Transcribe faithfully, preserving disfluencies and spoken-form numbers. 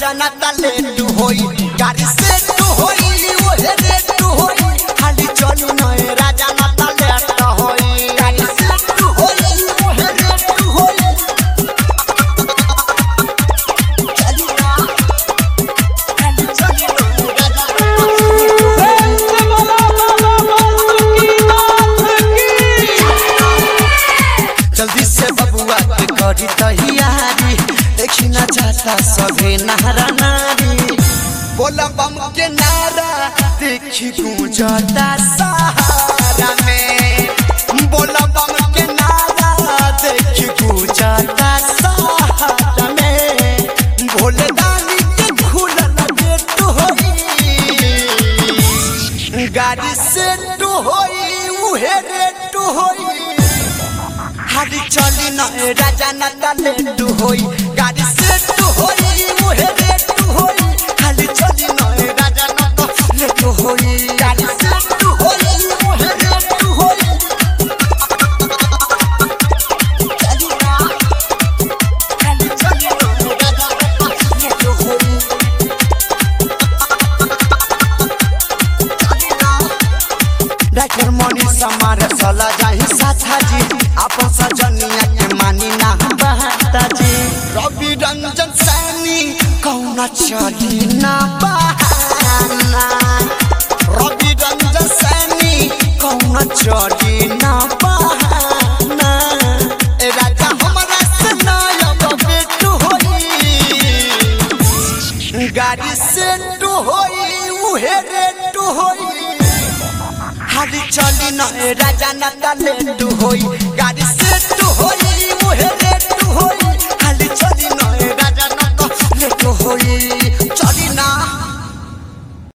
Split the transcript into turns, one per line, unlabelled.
राजा ना तले तू होई गाड़ी से तू होई ओहे रे तू होई खाली चली न राजा ना तले तू होई गाड़ी से तू होई ओहे रे तू होई चली ना खाली चली न राजा जल्दी से बबुआ के करी तैयारी देखी ना जाता सभे नारा नारी बोला बम के नारा देखी गूंजता सहारा में बोला बम के नारा देखी गूंजता सहारा में भोले दानी के खुलल गेट होई गाड़ी से तू होई उहे रे तू होई खाली चली न राजा ना तले तू होई गाड़ी से तू होई ओहे रे तू होई खाली चली न राजा ना तले तू होई गाड़ी से तू होई ओहे रे तू होई चली ना खाली चली न राजा ना तले तू होई डॉक्टर मनी समार सला जाहि साथा जी अपन सजनिया के मानी ना बहता जी रवि रंजन सैनी कौना चली ना बहाना रवि रंजन सैनी कौना चली ना बहाना ए राजा हमरा से ना अब बेटू होई गाड़ी से तू होई उहे रे तू होई खाली चली न राजा ना तले तू होई गाड़ी से तू होई ओहे रे